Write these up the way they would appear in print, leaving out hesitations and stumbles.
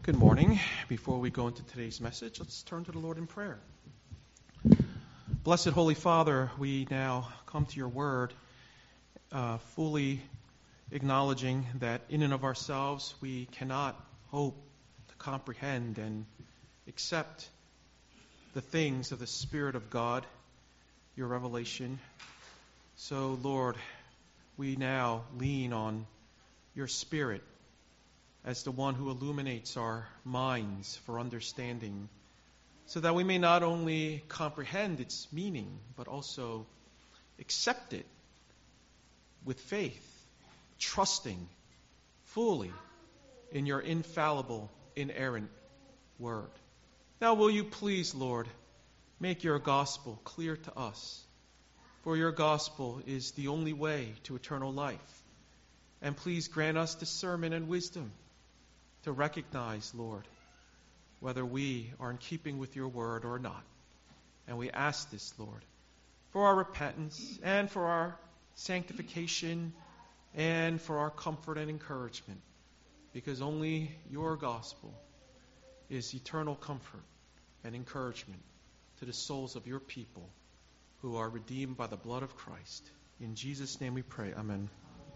Good morning. Before we go into today's message, let's turn to the Lord in prayer. Blessed Holy Father, we now come to your word, fully acknowledging that in and of ourselves we cannot hope to comprehend and accept the things of the Spirit of God, your revelation. So, Lord, we now lean on your Spirit as the one who illuminates our minds for understanding, so that we may not only comprehend its meaning, but also accept it with faith, trusting fully in your infallible, inerrant word. Now will you please, Lord, make your gospel clear to us, for your gospel is the only way to eternal life. And please grant us discernment and wisdom to recognize, Lord, whether we are in keeping with your word or not. And we ask this, Lord, for our repentance and for our sanctification and for our comfort and encouragement, because only your gospel is eternal comfort and encouragement to the souls of your people who are redeemed by the blood of Christ. In Jesus' name we pray. Amen.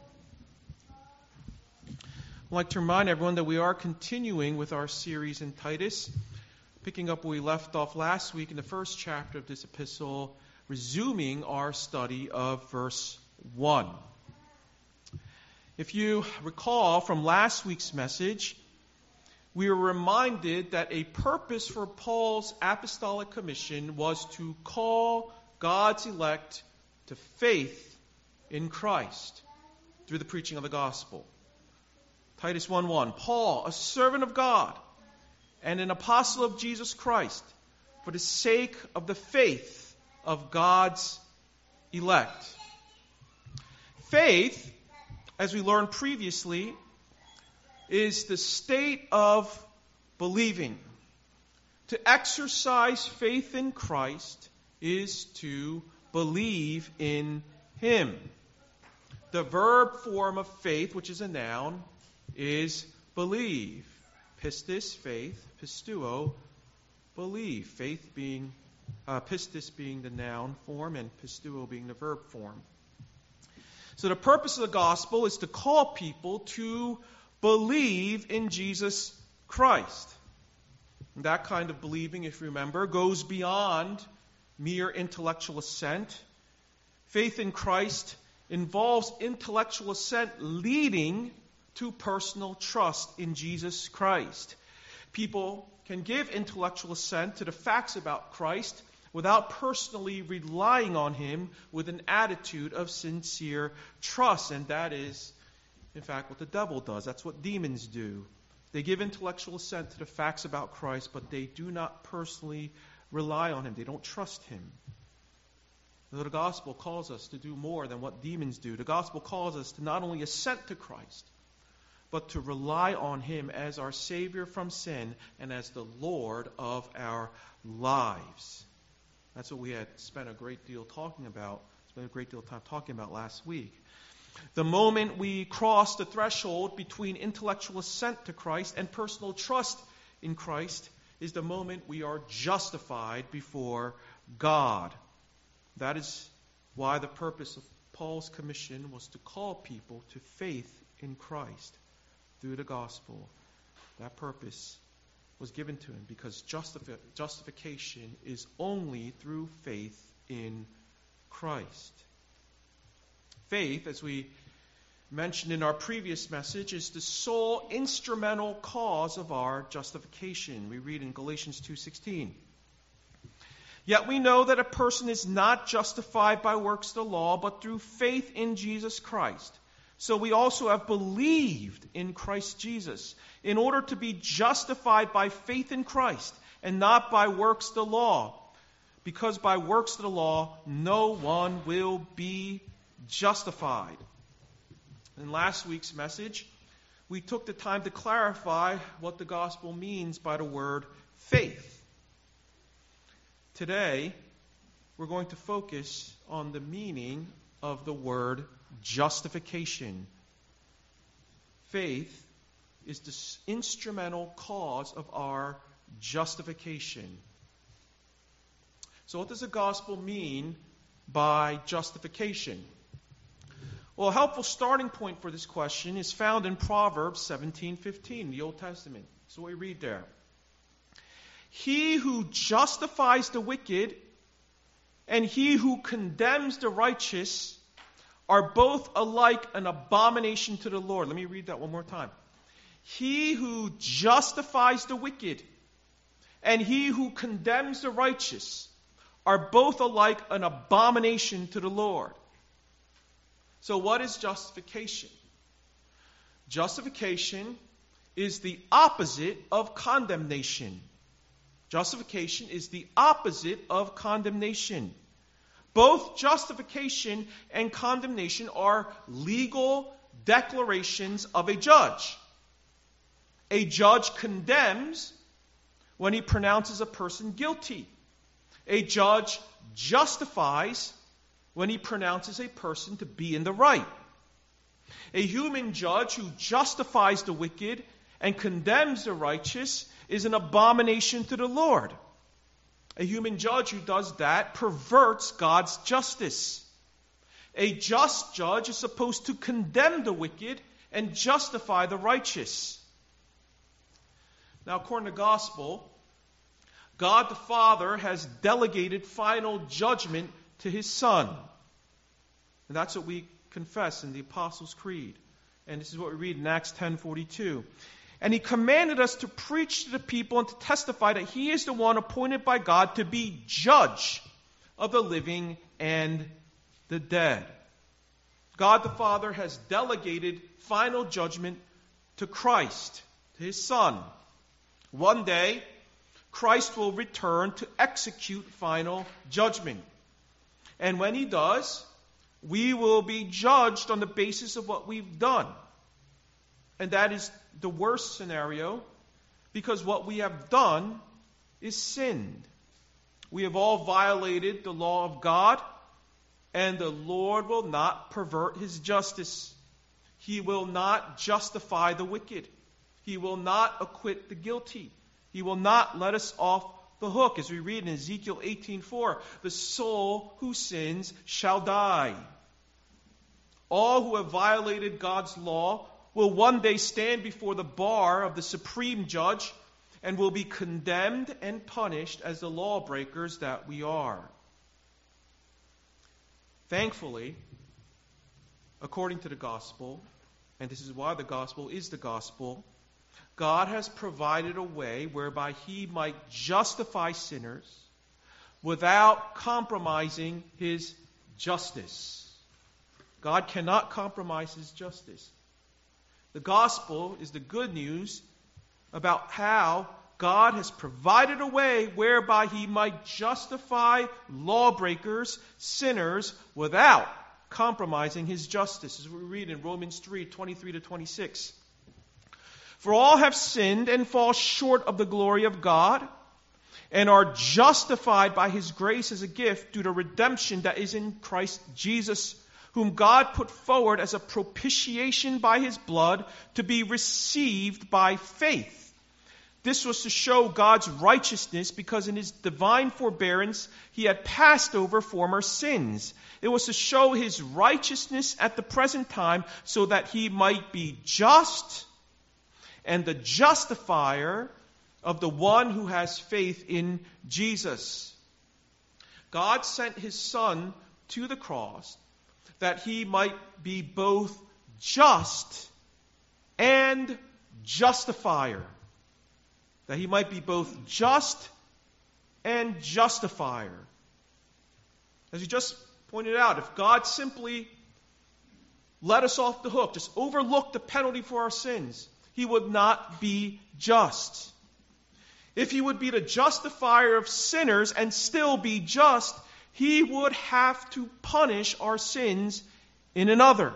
I'd like to remind everyone that we are continuing with our series in Titus, picking up where we left off last week in the first chapter of this epistle, resuming our study of verse 1. If you recall from last week's message, we were reminded that a purpose for Paul's apostolic commission was to call God's elect to faith in Christ through the preaching of the gospel. Titus 1:1, Paul, a servant of God and an apostle of Jesus Christ, for the sake of the faith of God's elect. Faith, as we learned previously, is the state of believing. To exercise faith in Christ is to believe in Him. The verb form of faith, which is a noun, is believe. Pistis, faith. Pistuo, believe. Faith being, pistis being the noun form and pistuo being the verb form. So the purpose of the gospel is to call people to believe in Jesus Christ. And that kind of believing, if you remember, goes beyond mere intellectual assent. Faith in Christ involves intellectual assent leading to personal trust in Jesus Christ. People can give intellectual assent to the facts about Christ without personally relying on Him with an attitude of sincere trust. And that is, in fact, what the devil does. That's what demons do. They give intellectual assent to the facts about Christ, but they do not personally rely on Him. They don't trust Him. The gospel calls us to do more than what demons do. The gospel calls us to not only assent to Christ, but to rely on Him as our Savior from sin and as the Lord of our lives. That's what we had spent a great deal talking about, spent a great deal of time talking about last week. The moment we cross the threshold between intellectual assent to Christ and personal trust in Christ is the moment we are justified before God. That is why the purpose of Paul's commission was to call people to faith in Christ through the gospel. That purpose was given to him because justification is only through faith in Christ. Faith, as we mentioned in our previous message, is the sole instrumental cause of our justification. We read in Galatians 2:16. Yet we know that a person is not justified by works of the law, but through faith in Jesus Christ. So we also have believed in Christ Jesus in order to be justified by faith in Christ and not by works of the law. Because by works of the law, no one will be justified. In last week's message, we took the time to clarify what the gospel means by the word faith. Today, we're going to focus on the meaning of the word justification. Faith is the instrumental cause of our justification. So what does the gospel mean by justification? Well, a helpful starting point for this question is found in Proverbs 17:15, the Old Testament. So we read there. He who justifies the wicked and he who condemns the righteous are both alike an abomination to the Lord. Let me read that one more time. He who justifies the wicked and he who condemns the righteous are both alike an abomination to the Lord. So what is justification? Justification is the opposite of condemnation. Justification is the opposite of condemnation. Both justification and condemnation are legal declarations of a judge. A judge condemns when he pronounces a person guilty. A judge justifies when he pronounces a person to be in the right. A human judge who justifies the wicked and condemns the righteous is an abomination to the Lord. A human judge who does that perverts God's justice. A just judge is supposed to condemn the wicked and justify the righteous. Now, according to the gospel, God the Father has delegated final judgment to His Son. And that's what we confess in the Apostles' Creed. And this is what we read in Acts 10:42. And He commanded us to preach to the people and to testify that He is the one appointed by God to be judge of the living and the dead. God the Father has delegated final judgment to Christ, to His Son. One day, Christ will return to execute final judgment. And when He does, we will be judged on the basis of what we've done. And that is the worst scenario, because what we have done is sinned. We have all violated the law of God, and the Lord will not pervert His justice. He will not justify the wicked. He will not acquit the guilty. He will not let us off the hook. As we read in Ezekiel 18:4, the soul who sins shall die. All who have violated God's law will one day stand before the bar of the supreme judge and will be condemned and punished as the lawbreakers that we are. Thankfully, according to the gospel, and this is why the gospel is the gospel, God has provided a way whereby He might justify sinners without compromising His justice. God cannot compromise His justice. The gospel is the good news about how God has provided a way whereby He might justify lawbreakers, sinners, without compromising His justice. As we read in Romans 3:23-26. For all have sinned and fall short of the glory of God, and are justified by His grace as a gift due to redemption that is in Christ Jesus, whom God put forward as a propitiation by His blood to be received by faith. This was to show God's righteousness, because in His divine forbearance He had passed over former sins. It was to show His righteousness at the present time, so that He might be just and the justifier of the one who has faith in Jesus. God sent His Son to the cross that He might be both just and justifier. That He might be both just and justifier. As we just pointed out, if God simply let us off the hook, just overlooked the penalty for our sins, He would not be just. If He would be the justifier of sinners and still be just, He would have to punish our sins in another.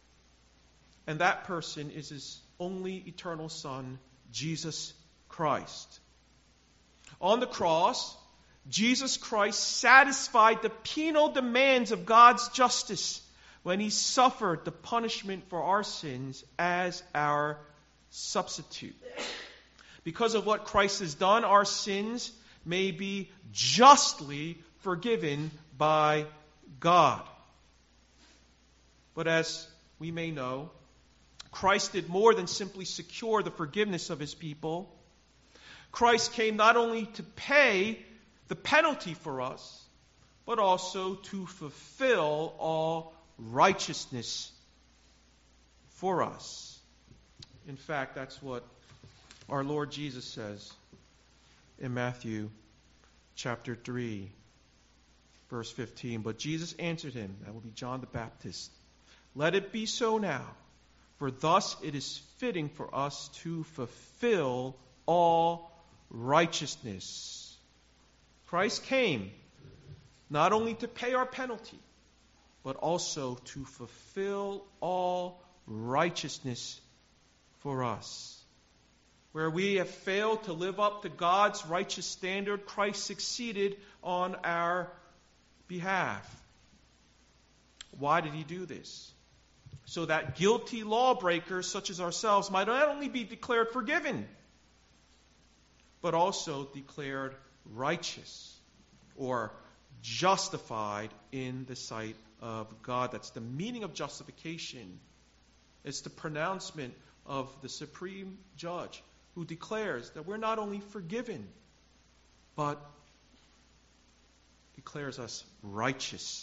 And that person is His only eternal Son, Jesus Christ. On the cross, Jesus Christ satisfied the penal demands of God's justice when He suffered the punishment for our sins as our substitute. Because of what Christ has done, our sins may be justly forgiven by God. But as we may know, Christ did more than simply secure the forgiveness of his people. Christ came not only to pay the penalty for us, but also to fulfill all righteousness for us. In fact, that's what our Lord Jesus says in Matthew chapter 3, verse 15. But Jesus answered him, that will be John the Baptist, "Let it be so now, for thus it is fitting for us to fulfill all righteousness." Christ came not only to pay our penalty, but also to fulfill all righteousness for us. Where we have failed to live up to God's righteous standard, Christ succeeded on our behalf. Why did he do this? So that guilty lawbreakers such as ourselves might not only be declared forgiven, but also declared righteous or justified in the sight of God. That's the meaning of justification. It's the pronouncement of the supreme judge who declares that we're not only forgiven, but declares us righteous.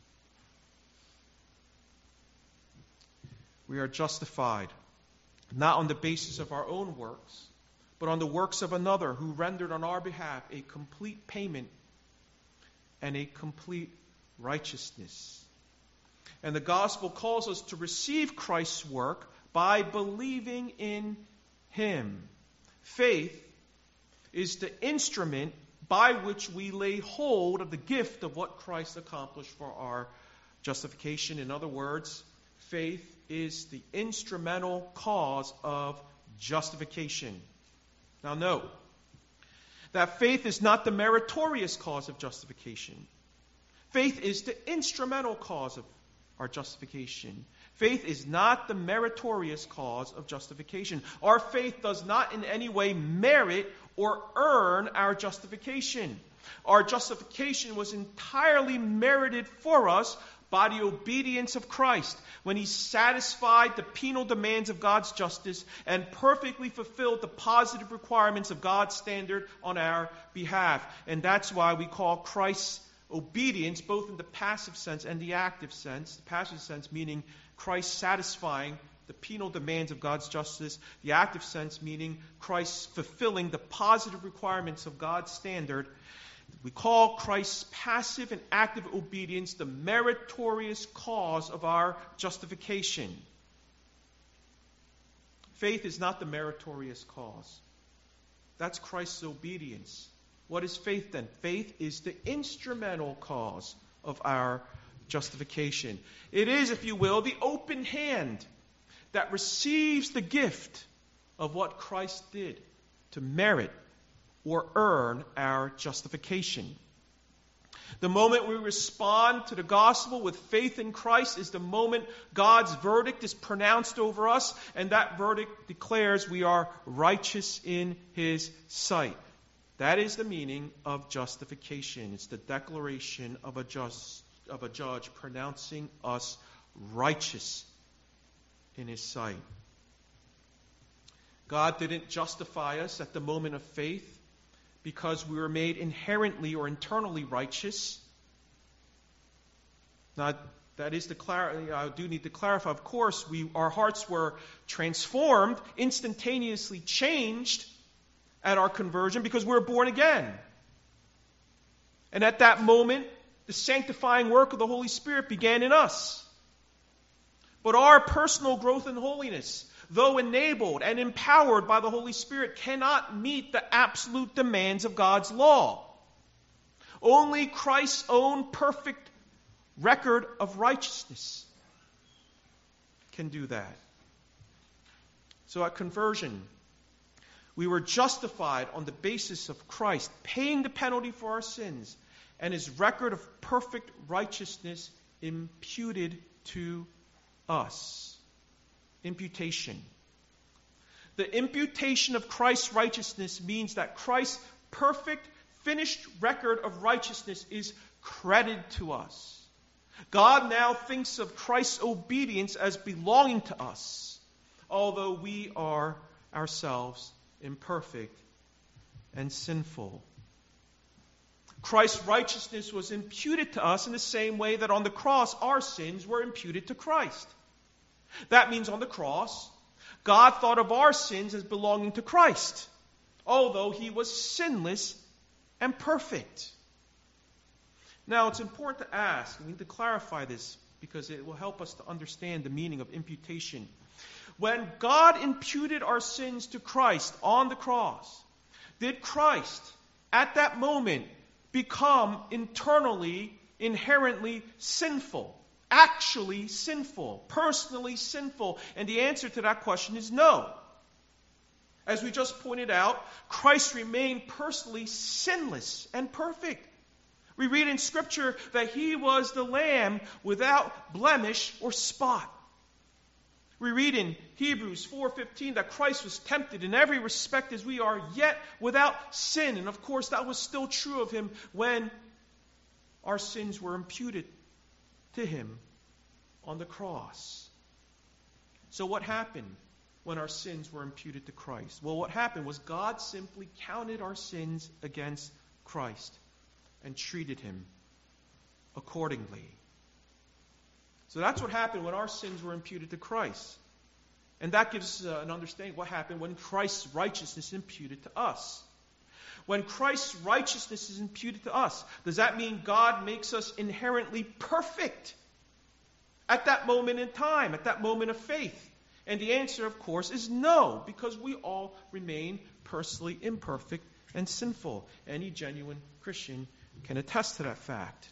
We are justified not on the basis of our own works, but on the works of another who rendered on our behalf a complete payment and a complete righteousness. And the gospel calls us to receive Christ's work by believing in him. Faith is the instrument by which we lay hold of the gift of what Christ accomplished for our justification. In other words, faith is the instrumental cause of justification. Now note that faith is not the meritorious cause of justification. Faith is the instrumental cause of our justification. Faith is not the meritorious cause of justification. Our faith does not in any way merit or earn our justification. Our justification was entirely merited for us by the obedience of Christ, when he satisfied the penal demands of God's justice and perfectly fulfilled the positive requirements of God's standard on our behalf. And that's why we call Christ's obedience, both in the passive sense and the active sense. The passive sense meaning Christ satisfying the penal demands of God's justice. The active sense meaning Christ fulfilling the positive requirements of God's standard. We call Christ's passive and active obedience the meritorious cause of our justification. Faith is not the meritorious cause. That's Christ's obedience. What is faith then? Faith is the instrumental cause of our justification. It is, if you will, the open hand that receives the gift of what Christ did to merit or earn our justification. The moment we respond to the gospel with faith in Christ is the moment God's verdict is pronounced over us, and that verdict declares we are righteous in his sight. That is the meaning of justification. It's the declaration of a judge pronouncing us righteous in his sight. God didn't justify us at the moment of faith because we were made inherently or internally righteous. Now, that is I do need to clarify. Of course, our hearts were transformed, instantaneously changed at our conversion because we were born again. And at that moment, the sanctifying work of the Holy Spirit began in us. But our personal growth in holiness, though enabled and empowered by the Holy Spirit, cannot meet the absolute demands of God's law. Only Christ's own perfect record of righteousness can do that. So at conversion, we were justified on the basis of Christ paying the penalty for our sins and his record of perfect righteousness imputed to us. Imputation. The imputation of Christ's righteousness means that Christ's perfect, finished record of righteousness is credited to us. God now thinks of Christ's obedience as belonging to us, although we are ourselves imperfect and sinful. Christ's righteousness was imputed to us in the same way that on the cross our sins were imputed to Christ. That means on the cross, God thought of our sins as belonging to Christ, although he was sinless and perfect. Now, it's important to ask, we need to clarify this because it will help us to understand the meaning of imputation. When God imputed our sins to Christ on the cross, did Christ, at that moment, become internally, inherently sinful? Actually sinful? Personally sinful? And the answer to that question is no. As we just pointed out, Christ remained personally sinless and perfect. We read in Scripture that he was the Lamb without blemish or spot. We read in Hebrews 4:15 that Christ was tempted in every respect as we are, yet without sin. And of course, that was still true of him when our sins were imputed to him on the cross. So what happened when our sins were imputed to Christ? Well, what happened was God simply counted our sins against Christ and treated him accordingly. So that's what happened when our sins were imputed to Christ. And that gives us an understanding of what happened when Christ's righteousness is imputed to us. When Christ's righteousness is imputed to us, does that mean God makes us inherently perfect at that moment in time, at that moment of faith? And the answer, of course, is no, because we all remain personally imperfect and sinful. Any genuine Christian can attest to that fact.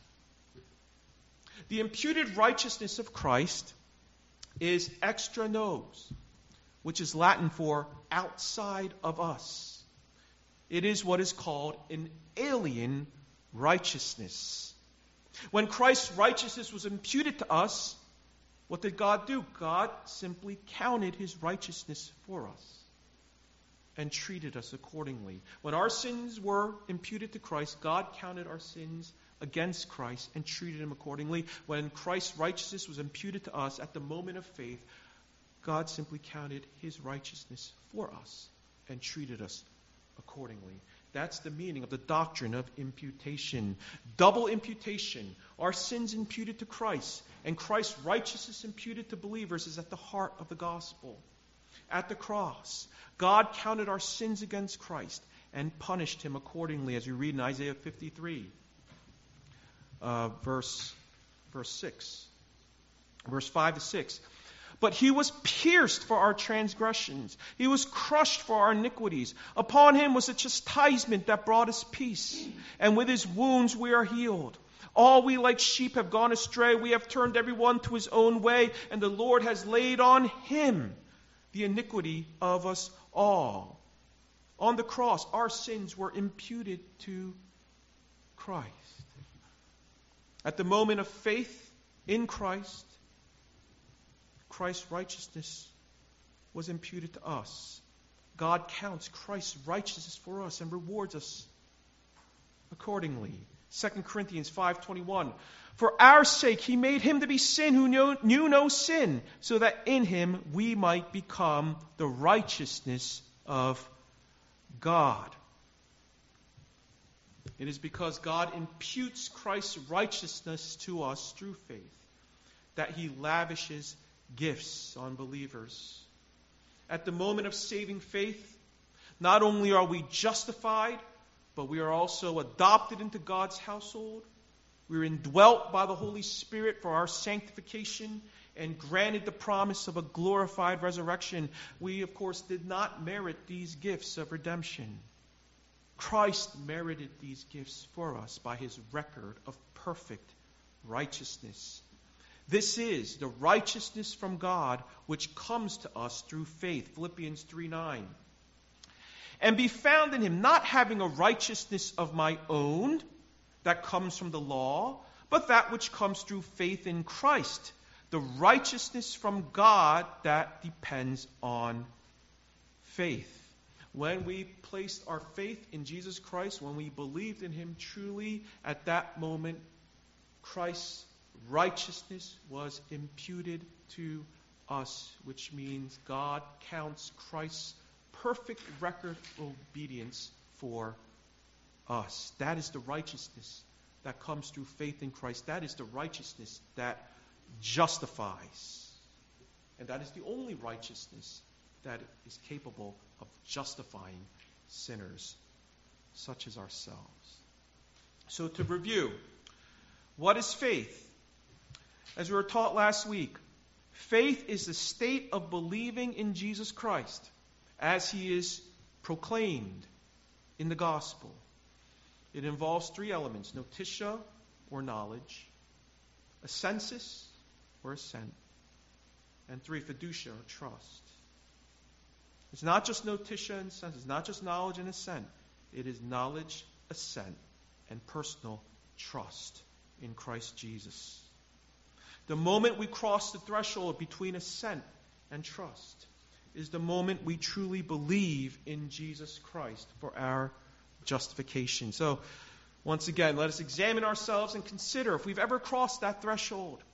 The imputed righteousness of Christ is extra nos, which is Latin for outside of us. It is what is called an alien righteousness. When Christ's righteousness was imputed to us, what did God do? God simply counted his righteousness for us and treated us accordingly. When our sins were imputed to Christ, God counted our sins against Christ and treated him accordingly. When Christ's righteousness was imputed to us at the moment of faith, God simply counted his righteousness for us and treated us accordingly. That's the meaning of the doctrine of imputation. Double imputation. Our sins imputed to Christ and Christ's righteousness imputed to believers is at the heart of the gospel. At the cross, God counted our sins against Christ and punished him accordingly, as we read in Isaiah 53, verse 6, verse 5 to 6. But he was pierced for our transgressions. He was crushed for our iniquities. Upon him was the chastisement that brought us peace. And with his wounds we are healed. All we like sheep have gone astray. We have turned everyone to his own way. And the Lord has laid on him the iniquity of us all. On the cross, our sins were imputed to Christ. At the moment of faith in Christ, Christ's righteousness was imputed to us. God counts Christ's righteousness for us and rewards us accordingly. 2 Corinthians 5:21. For our sake he made him to be sin who knew no sin, so that in him we might become the righteousness of God. It is because God imputes Christ's righteousness to us through faith that he lavishes gifts on believers. At the moment of saving faith, not only are we justified, but we are also adopted into God's household. We're indwelt by the Holy Spirit for our sanctification and granted the promise of a glorified resurrection. We, of course, did not merit these gifts of redemption. Christ merited these gifts for us by his record of perfect righteousness. This is the righteousness from God which comes to us through faith. Philippians 3:9. And be found in him, not having a righteousness of my own that comes from the law, but that which comes through faith in Christ, the righteousness from God that depends on faith. When we placed our faith in Jesus Christ, when we believed in him truly, at that moment, Christ's righteousness was imputed to us, which means God counts Christ's perfect record of obedience for us. That is the righteousness that comes through faith in Christ. That is the righteousness that justifies. And that is the only righteousness that is capable of justifying sinners such as ourselves. So to review, what is faith? As we were taught last week, faith is the state of believing in Jesus Christ as he is proclaimed in the gospel. It involves three elements: notitia, or knowledge; assensus, or assent; and three, fiducia, or trust. It's not just notitia and sense. It's not just knowledge and assent. It is knowledge, assent, and personal trust in Christ Jesus. The moment we cross the threshold between assent and trust is the moment we truly believe in Jesus Christ for our justification. So, once again, let us examine ourselves and consider if we've ever crossed that threshold.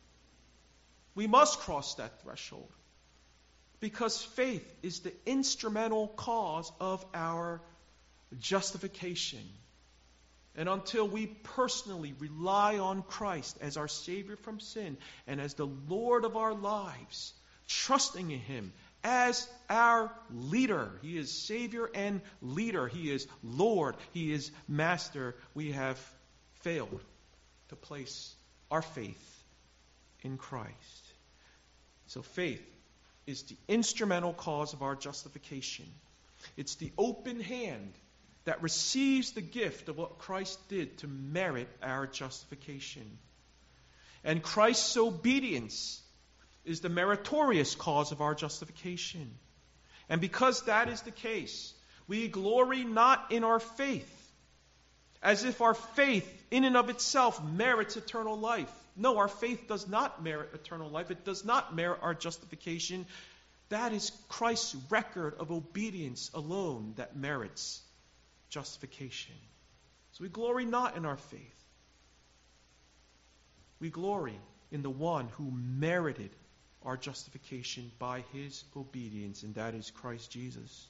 We must cross that threshold, because faith is the instrumental cause of our justification. And until we personally rely on Christ as our Savior from sin and as the Lord of our lives, trusting in him as our leader — he is Savior and leader, he is Lord, he is Master — we have failed to place our faith in Christ. So faith is the instrumental cause of our justification. It's the open hand that receives the gift of what Christ did to merit our justification. And Christ's obedience is the meritorious cause of our justification. And because that is the case, we glory not in our faith, as if our faith in and of itself merits eternal life. No, our faith does not merit eternal life. It does not merit our justification. That is Christ's record of obedience alone that merits justification. So we glory not in our faith. We glory in the one who merited our justification by his obedience, and that is Christ Jesus.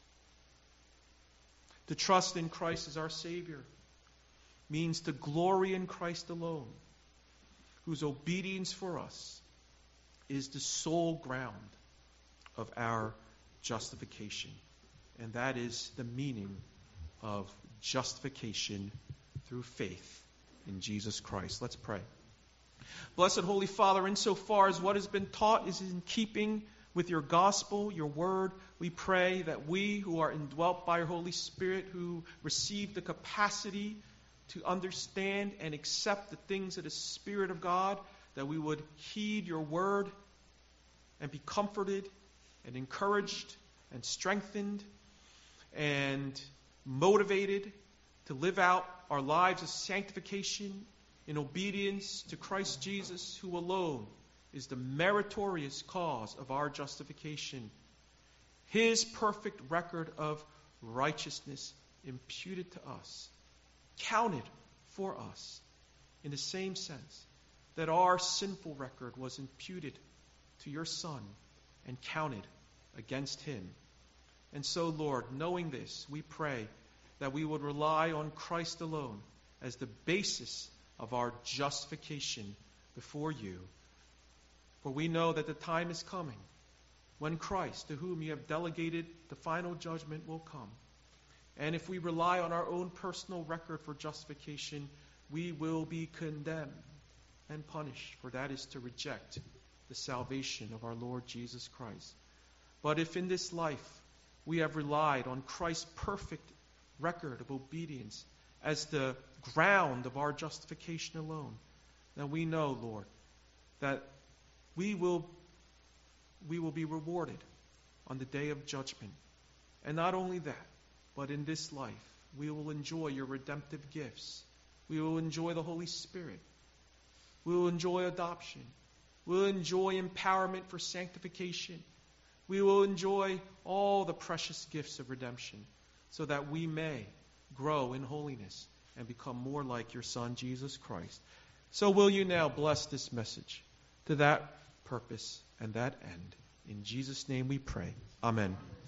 To trust in Christ as our Savior means to glory in Christ alone, whose obedience for us is the sole ground of our justification. And that is the meaning of justification through faith in Jesus Christ. Let's pray. Blessed Holy Father, insofar as what has been taught is in keeping with your gospel, your word, we pray that we who are indwelt by your Holy Spirit, who receive the capacity to understand and accept the things of the Spirit of God, that we would heed your word and be comforted and encouraged and strengthened and motivated to live out our lives of sanctification in obedience to Christ Jesus, who alone is the meritorious cause of our justification. His perfect record of righteousness imputed to us, counted for us, in the same sense that our sinful record was imputed to your Son and counted against him. And so, Lord, knowing this, we pray that we would rely on Christ alone as the basis of our justification before you. For we know that the time is coming when Christ, to whom you have delegated the final judgment, will come. And if we rely on our own personal record for justification, we will be condemned and punished, for that is to reject the salvation of our Lord Jesus Christ. But if in this life we have relied on Christ's perfect record of obedience as the ground of our justification alone, then we know, Lord, that we will be rewarded on the day of judgment. And not only that, but in this life, we will enjoy your redemptive gifts. We will enjoy the Holy Spirit. We will enjoy adoption. We will enjoy empowerment for sanctification. we will enjoy all the precious gifts of redemption, so that we may grow in holiness and become more like your Son, Jesus Christ. So will you now bless this message to that purpose and that end? In Jesus' name we pray. Amen.